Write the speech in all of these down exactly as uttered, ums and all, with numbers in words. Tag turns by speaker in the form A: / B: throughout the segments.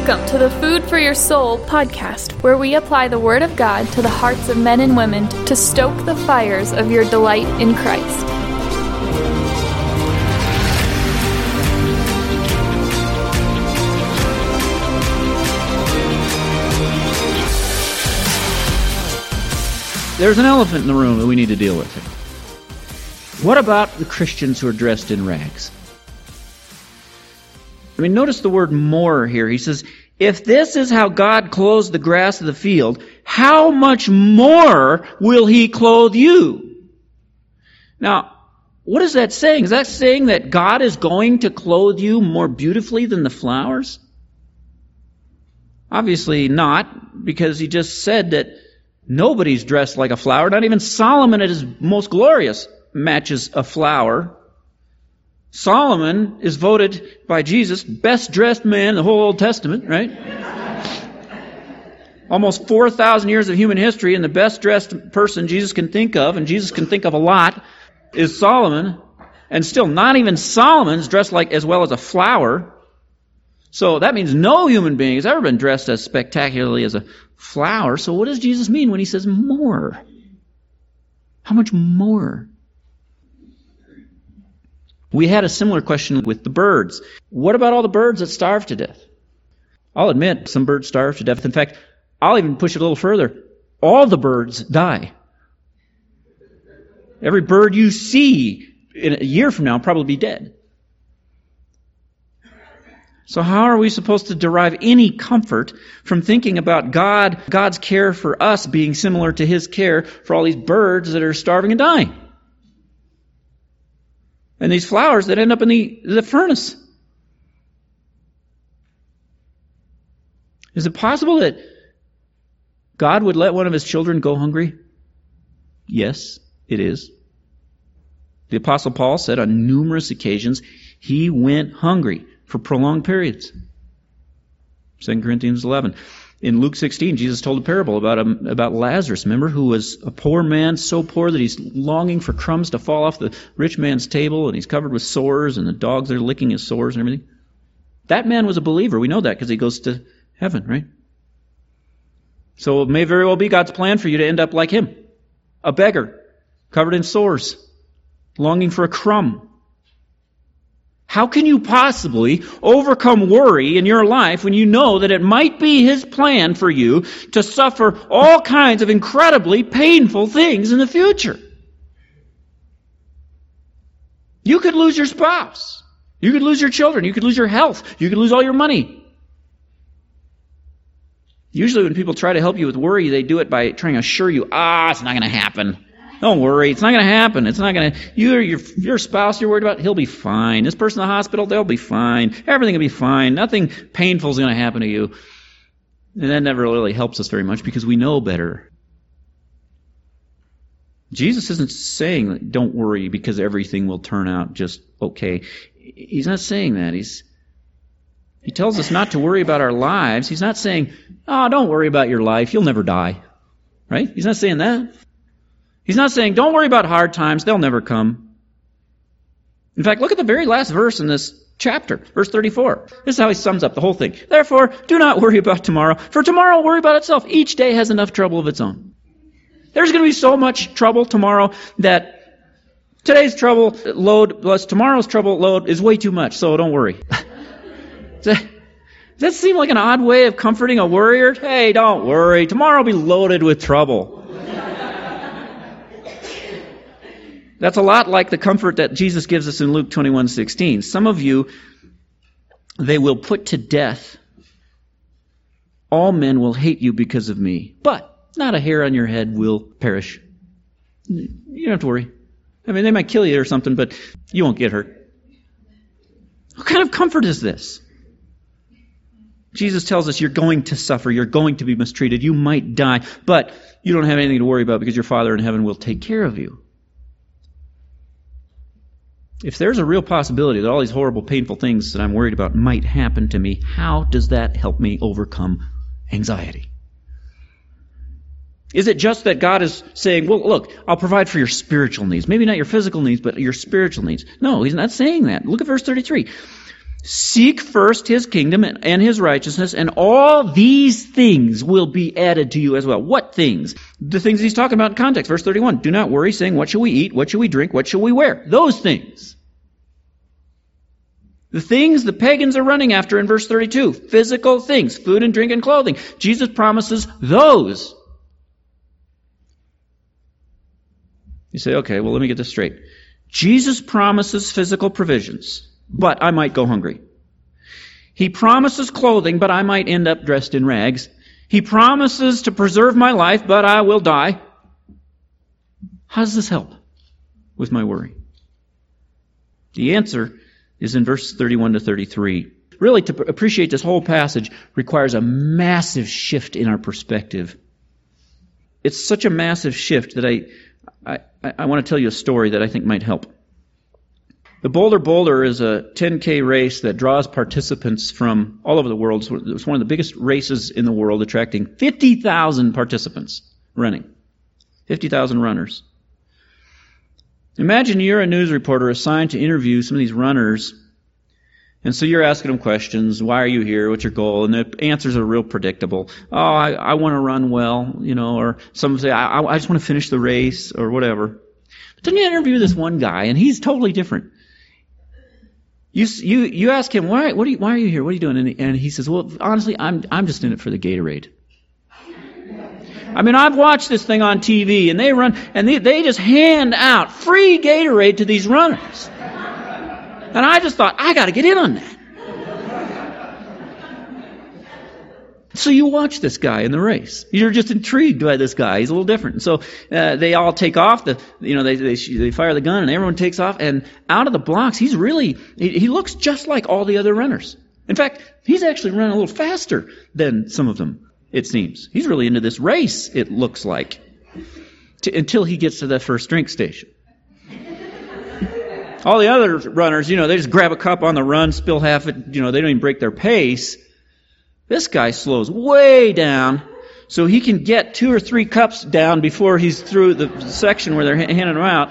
A: Welcome to the Food for Your Soul podcast, where we apply the Word of God to the hearts of men and women to stoke the fires of your delight in Christ.
B: There's an elephant in the room that we need to deal with. What about the Christians who are dressed in rags? I mean, notice the word more here. He says, if this is how God clothes the grass of the field, how much more will He clothe you? Now, what is that saying? Is that saying that God is going to clothe you more beautifully than the flowers? Obviously not, because He just said that nobody's dressed like a flower. Not even Solomon at his most glorious matches a flower. Solomon is voted by Jesus best dressed man in the whole Old Testament, right? Almost four thousand years of human history, and the best dressed person Jesus can think of, and Jesus can think of a lot, is Solomon. And still, not even Solomon's dressed like as well as a flower. So that means no human being has ever been dressed as spectacularly as a flower. So what does Jesus mean when He says more? How much more? We had a similar question with the birds. What about all the birds that starve to death? I'll admit, some birds starve to death. In fact, I'll even push it a little further. All the birds die. Every bird you see in a year from now will probably be dead. So how are we supposed to derive any comfort from thinking about God, God's care for us being similar to His care for all these birds that are starving and dying? And these flowers that end up in the, the furnace. Is it possible that God would let one of His children go hungry? Yes, it is. The Apostle Paul said on numerous occasions he went hungry for prolonged periods. Second Corinthians eleven. In Luke sixteen, Jesus told a parable about a, about Lazarus, remember, who was a poor man, so poor that he's longing for crumbs to fall off the rich man's table, and he's covered with sores, and the dogs are licking his sores and everything. That man was a believer. We know that because he goes to heaven, right? So it may very well be God's plan for you to end up like him, a beggar, covered in sores, longing for a crumb. How can you possibly overcome worry in your life when you know that it might be His plan for you to suffer all kinds of incredibly painful things in the future? You could lose your spouse. You could lose your children. You could lose your health. You could lose all your money. Usually when people try to help you with worry, they do it by trying to assure you, ah, it's not going to happen. Don't worry, it's not going to happen. It's not going to. You or your your spouse you're worried about, he'll be fine. This person in the hospital, they'll be fine. Everything will be fine. Nothing painful is going to happen to you. And that never really helps us very much because we know better. Jesus isn't saying don't worry because everything will turn out just okay. He's not saying that. He's He tells us not to worry about our lives. He's not saying, oh, don't worry about your life. You'll never die. Right? He's not saying that. He's not saying, don't worry about hard times, they'll never come. In fact, look at the very last verse in this chapter, verse thirty-four. This is how he sums up the whole thing. Therefore, do not worry about tomorrow, for tomorrow will worry about itself. Each day has enough trouble of its own. There's going to be so much trouble tomorrow that today's trouble load plus tomorrow's trouble load is way too much, so don't worry. Does that, does that seem like an odd way of comforting a worrier? Hey, don't worry, tomorrow will be loaded with trouble. That's a lot like the comfort that Jesus gives us in Luke twenty-one sixteen. Some of you, they will put to death. All men will hate you because of me, but not a hair on your head will perish. You don't have to worry. I mean, they might kill you or something, but you won't get hurt. What kind of comfort is this? Jesus tells us you're going to suffer, you're going to be mistreated, you might die, but you don't have anything to worry about because your Father in heaven will take care of you. If there's a real possibility that all these horrible, painful things that I'm worried about might happen to me, how does that help me overcome anxiety? Is it just that God is saying, well, look, I'll provide for your spiritual needs. Maybe not your physical needs, but your spiritual needs. No, He's not saying that. Look at verse thirty-three. Seek first his kingdom and his righteousness, and all these things will be added to you as well. What things? The things he's talking about in context. Verse thirty-one, do not worry, saying, what shall we eat? What shall we drink? What shall we wear? Those things. The things the pagans are running after in verse thirty-two. Physical things, food and drink and clothing. Jesus promises those. You say, okay, well, let me get this straight. Jesus promises physical provisions, but I might go hungry. He promises clothing, but I might end up dressed in rags. He promises to preserve my life, but I will die. How does this help with my worry? The answer is in verse thirty-one to thirty-three. Really, to appreciate this whole passage requires a massive shift in our perspective. It's such a massive shift that I, I, I want to tell you a story that I think might help. The Boulder Boulder is a ten K race that draws participants from all over the world. It's one of the biggest races in the world, attracting fifty thousand participants running. fifty thousand runners. Imagine you're a news reporter assigned to interview some of these runners. And so you're asking them questions. Why are you here? What's your goal? And the answers are real predictable. Oh, I, I want to run well, you know, or some say, I, I just want to finish the race or whatever. But then you interview this one guy and he's totally different. You you you ask him, why what are you, why are you here? What are you doing? And he, and he says, well, honestly, I'm I'm just in it for the Gatorade. I mean, I've watched this thing on T V, and they run and they they just hand out free Gatorade to these runners, and I just thought, I got to get in on that. So you watch this guy in the race. You're just intrigued by this guy. He's a little different. And so uh, they all take off. The you know they, they they fire the gun and everyone takes off. And out of the blocks, he's really he, he looks just like all the other runners. In fact, he's actually running a little faster than some of them. It seems he's really into this race. It looks like to, until he gets to that first drink station. All the other runners, you know, they just grab a cup on the run, spill half it. You know, they don't even break their pace. This guy slows way down so he can get two or three cups down before he's through the section where they're handing them out.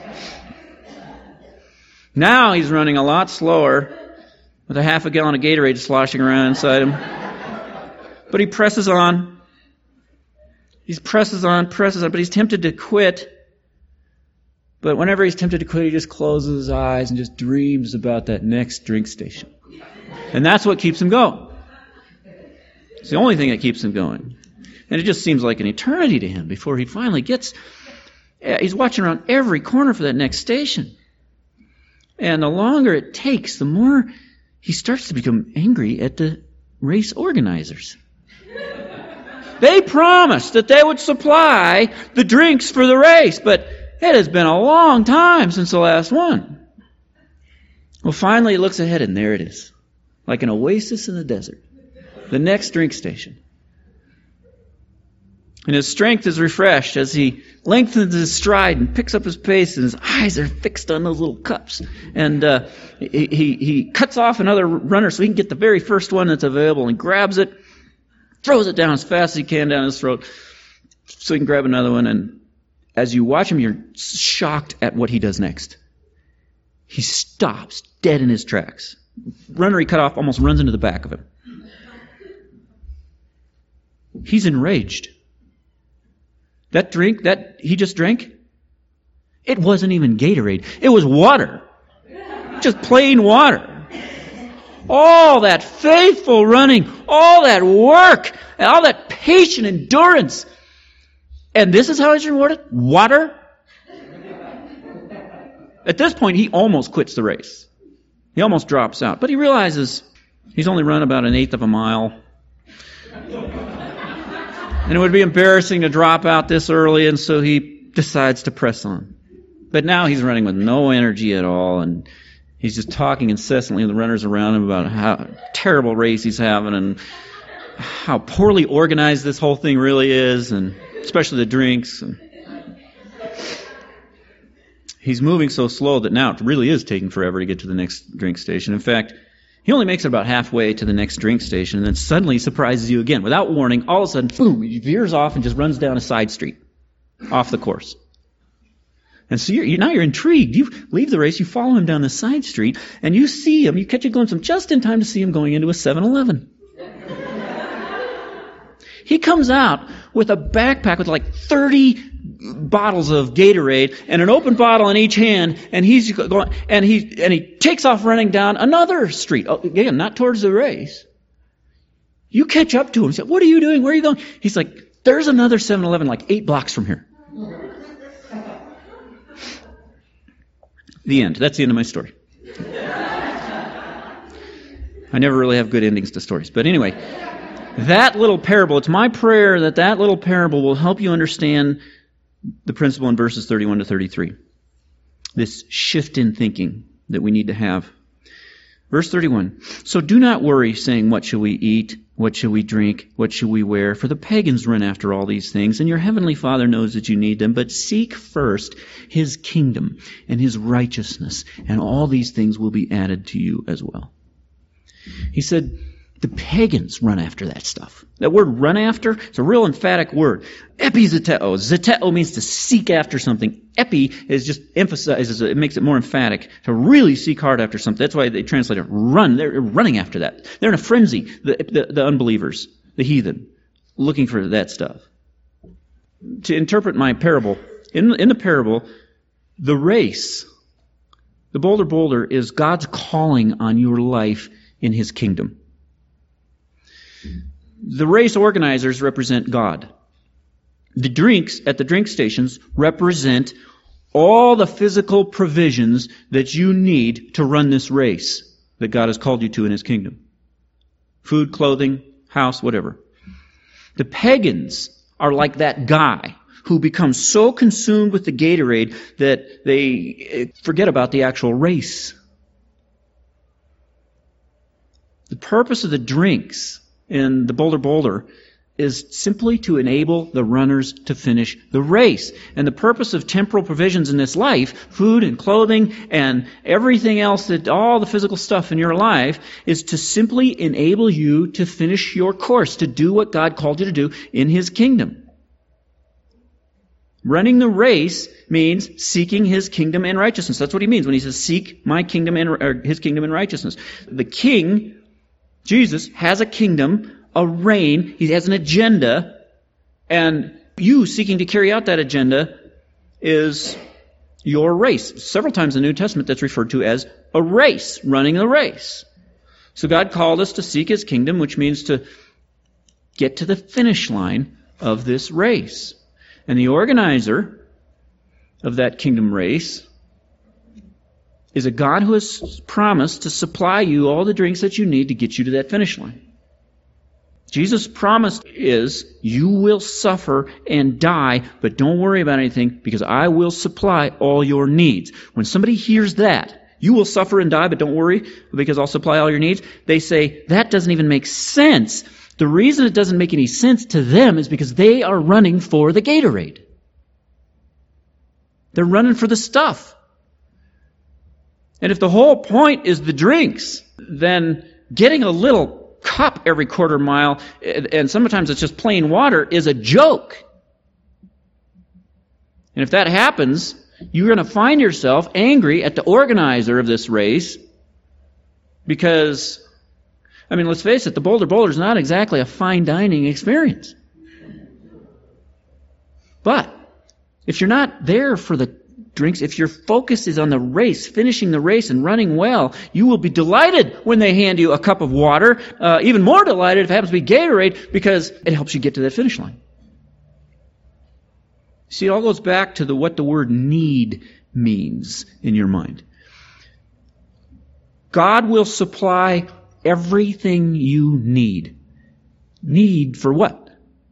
B: Now he's running a lot slower with a half a gallon of Gatorade sloshing around inside him. But he presses on. He presses on, presses on, but he's tempted to quit. But whenever he's tempted to quit, he just closes his eyes and just dreams about that next drink station. And that's what keeps him going. It's the only thing that keeps him going. And it just seems like an eternity to him before he finally gets... He's watching around every corner for that next station. And the longer it takes, the more he starts to become angry at the race organizers. They promised that they would supply the drinks for the race, but it has been a long time since the last one. Well, finally he looks ahead and there it is. Like an oasis in the desert. The next drink station. And his strength is refreshed as he lengthens his stride and picks up his pace, and his eyes are fixed on those little cups. And uh, he, he he cuts off another runner so he can get the very first one that's available, and grabs it, throws it down as fast as he can down his throat so he can grab another one. And as you watch him, you're shocked at what he does next. He stops dead in his tracks. Runner he cut off almost runs into the back of him. He's enraged. That drink that he just drank, it wasn't even Gatorade. It was water. Just plain water. All that faithful running, all that work, and all that patient endurance. And this is how he's rewarded? Water? At this point, he almost quits the race. He almost drops out. But he realizes he's only run about an eighth of a mile. And it would be embarrassing to drop out this early, and so he decides to press on. But now he's running with no energy at all, and he's just talking incessantly to the runners around him about how terrible race he's having and how poorly organized this whole thing really is, and especially the drinks. And he's moving so slow that now it really is taking forever to get to the next drink station. In fact, he only makes it about halfway to the next drink station, and then suddenly surprises you again. Without warning, all of a sudden, boom, he veers off and just runs down a side street, off the course. And so you're, now you're intrigued. You leave the race, you follow him down the side street, and you see him, you catch a glimpse of him just in time to see him going into a seven eleven. He comes out with a backpack with like thirty bottles of Gatorade and an open bottle in each hand, and he's going, and he and he takes off running down another street. Oh, again, not towards the race. You catch up to him and say, "What are you doing? Where are you going?" He's like, "There's another seven eleven like eight blocks from here." The end. That's the end of my story. I never really have good endings to stories. But anyway, that little parable, it's my prayer that that little parable will help you understand the principle in verses thirty-one to thirty-three. This shift in thinking that we need to have. Verse thirty-one, "So do not worry, saying, what shall we eat? What shall we drink? What shall we wear? For the pagans run after all these things, and your heavenly Father knows that you need them. But seek first His kingdom and His righteousness, and all these things will be added to you as well." He said, the pagans run after that stuff. That word run after, it's a real emphatic word. Epizeteo. Zeteo means to seek after something. Epi is just emphasizes, it makes it more emphatic, to really seek hard after something. That's why they translate it run. They're running after that. They're in a frenzy, the, the, the unbelievers, the heathen, looking for that stuff. To interpret my parable, in, in the parable, the race, the Boulder Boulder, is God's calling on your life in His kingdom. The race organizers represent God. The drinks at the drink stations represent all the physical provisions that you need to run this race that God has called you to in His kingdom. Food, clothing, house, whatever. The pagans are like that guy who becomes so consumed with the Gatorade that they forget about the actual race. The purpose of the drinks in the Boulder Boulder is simply to enable the runners to finish the race. And the purpose of temporal provisions in this life, food and clothing and everything else, that all the physical stuff in your life, is to simply enable you to finish your course, to do what God called you to do in His kingdom. Running the race means seeking His kingdom and righteousness. That's what He means when He says, seek my kingdom and or His kingdom and righteousness. The King, Jesus, has a kingdom, a reign, He has an agenda, and you seeking to carry out that agenda is your race. Several times in the New Testament that's referred to as a race, running the race. So God called us to seek His kingdom, which means to get to the finish line of this race. And the organizer of that kingdom race is a God who has promised to supply you all the drinks that you need to get you to that finish line. Jesus' promise is, you will suffer and die, but don't worry about anything, because I will supply all your needs. When somebody hears that, you will suffer and die, but don't worry, because I'll supply all your needs, they say, that doesn't even make sense. The reason it doesn't make any sense to them is because they are running for the Gatorade. They're running for the stuff. And if the whole point is the drinks, then getting a little cup every quarter mile, and sometimes it's just plain water, is a joke. And if that happens, you're going to find yourself angry at the organizer of this race because, I mean, let's face it, the Boulder Boulder is not exactly a fine dining experience. But if you're not there for the drinks, if your focus is on the race, finishing the race and running well, you will be delighted when they hand you a cup of water, uh, even more delighted if it happens to be Gatorade, because it helps you get to that finish line. See, it all goes back to the what the word need means in your mind. God will supply everything you need. Need for what?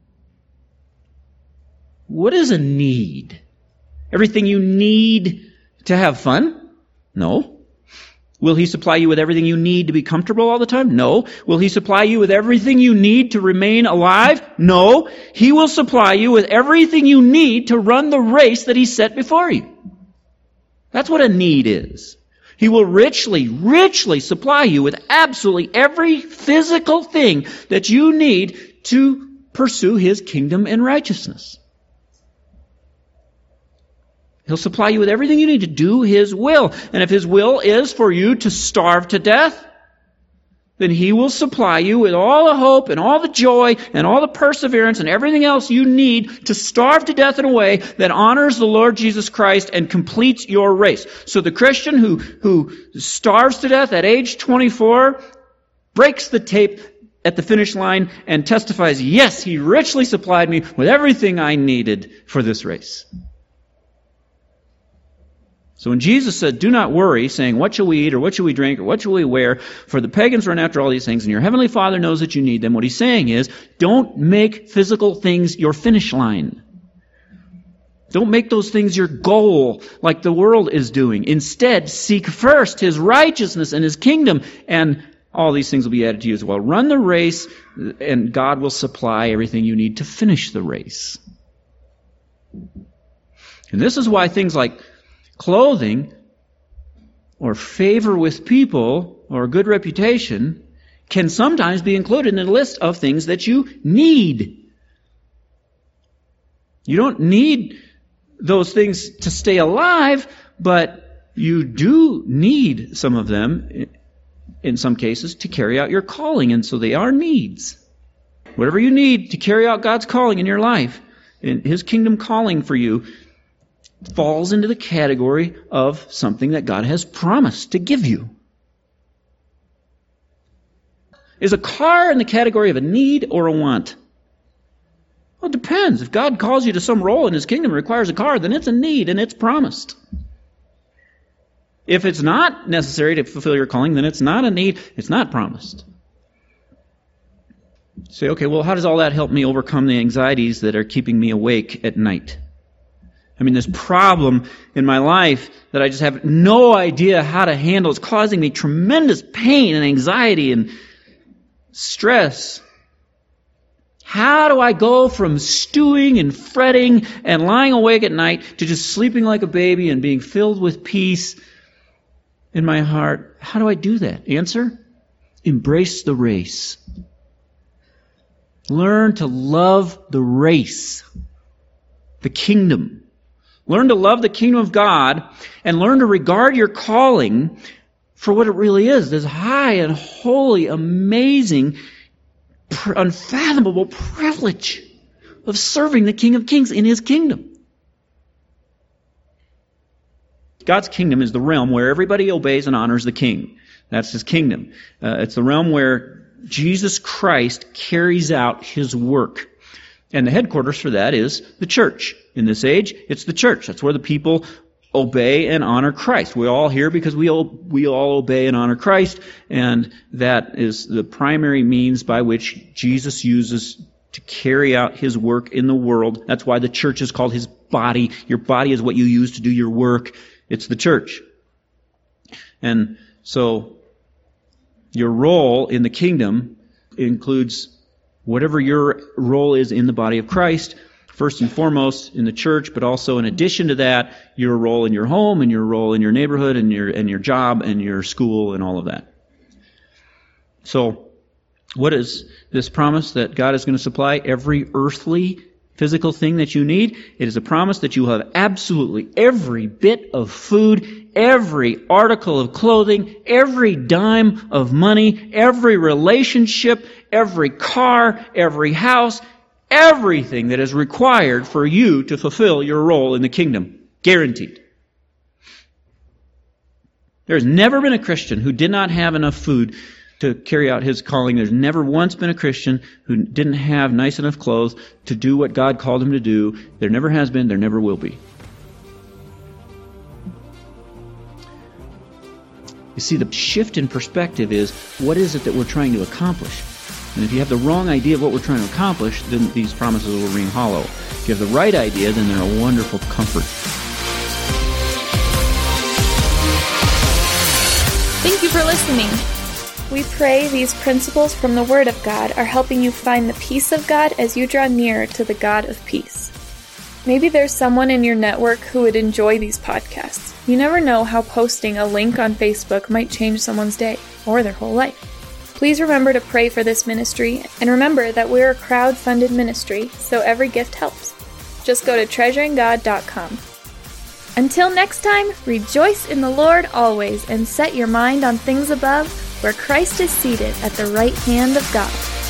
B: What is a need? Everything you need to have fun? No. Will He supply you with everything you need to be comfortable all the time? No. Will He supply you with everything you need to remain alive? No. He will supply you with everything you need to run the race that He set before you. That's what a need is. He will richly, richly supply you with absolutely every physical thing that you need to pursue His kingdom and righteousness. He'll supply you with everything you need to do His will. And if His will is for you to starve to death, then He will supply you with all the hope and all the joy and all the perseverance and everything else you need to starve to death in a way that honors the Lord Jesus Christ and completes your race. So the Christian who, who starves to death at age twenty-four breaks the tape at the finish line and testifies, yes, He richly supplied me with everything I needed for this race. So when Jesus said, do not worry, saying, what shall we eat, or what shall we drink, or what shall we wear? For the pagans run after all these things, and your heavenly Father knows that you need them. What He's saying is, don't make physical things your finish line. Don't make those things your goal like the world is doing. Instead, seek first His righteousness and His kingdom, and all these things will be added to you as well. Run the race, and God will supply everything you need to finish the race. And this is why things like clothing or favor with people or good reputation can sometimes be included in a list of things that you need. You don't need those things to stay alive, but you do need some of them, in some cases, to carry out your calling, and so they are needs. Whatever you need to carry out God's calling in your life, in His kingdom calling for you, falls into the category of something that God has promised to give you. Is a car in the category of a need or a want? Well, it depends. If God calls you to some role in His kingdom and requires a car, then it's a need and it's promised. If it's not necessary to fulfill your calling, then it's not a need, it's not promised. Say, okay, well, how does all that help me overcome the anxieties that are keeping me awake at night? I mean, this problem in my life that I just have no idea how to handle is causing me tremendous pain and anxiety and stress. How do I go from stewing and fretting and lying awake at night to just sleeping like a baby and being filled with peace in my heart? How do I do that? Answer: embrace the race. Learn to love the race, the kingdom. Learn to love the kingdom of God and learn to regard your calling for what it really is, this high and holy, amazing, unfathomable privilege of serving the King of Kings in His kingdom. God's kingdom is the realm where everybody obeys and honors the King. That's His kingdom. Uh, it's the realm where Jesus Christ carries out His work. And the headquarters for that is the church. In this age, it's the church. That's where the people obey and honor Christ. We're all here because we all, we all obey and honor Christ, and that is the primary means by which Jesus uses to carry out His work in the world. That's why the church is called His body. Your body is what you use to do your work. It's the church. And so your role in the kingdom includes whatever your role is in the body of Christ, first and foremost in the church, but also in addition to that, your role in your home and your role in your neighborhood and your and your job and your school and all of that. So, what is this promise that God is going to supply every earthly, physical thing that you need? It is a promise that you will have absolutely every bit of food, every article of clothing, every dime of money, every relationship, every car, every house, everything that is required for you to fulfill your role in the kingdom. Guaranteed. There's never been a Christian who did not have enough food to carry out his calling. There's never once been a Christian who didn't have nice enough clothes to do what God called him to do. There never has been, there never will be. You see, the shift in perspective is, what is it that we're trying to accomplish? And if you have the wrong idea of what we're trying to accomplish, then these promises will ring hollow. If you have the right idea, then they're a wonderful comfort.
A: Thank you for listening. We pray these principles from the Word of God are helping you find the peace of God as you draw nearer to the God of peace. Maybe there's someone in your network who would enjoy these podcasts. You never know how posting a link on Facebook might change someone's day or their whole life. Please remember to pray for this ministry, and remember that we're a crowd-funded ministry, so every gift helps. Just go to treasuring god dot com. Until next time, rejoice in the Lord always and set your mind on things above, where Christ is seated at the right hand of God.